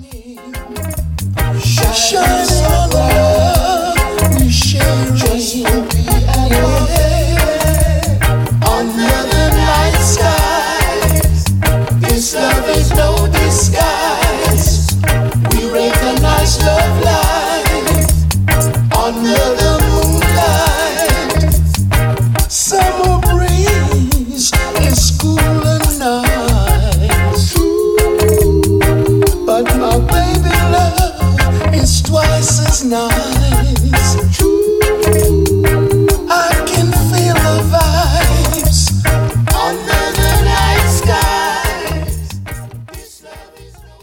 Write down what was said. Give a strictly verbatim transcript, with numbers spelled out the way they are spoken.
Shining on love, we share just who we are. Yeah. Under the night skies, this love is no disguise. We recognize love life under the moonlight. Summer breeze is cool and nice, but my baby love is twice as nice.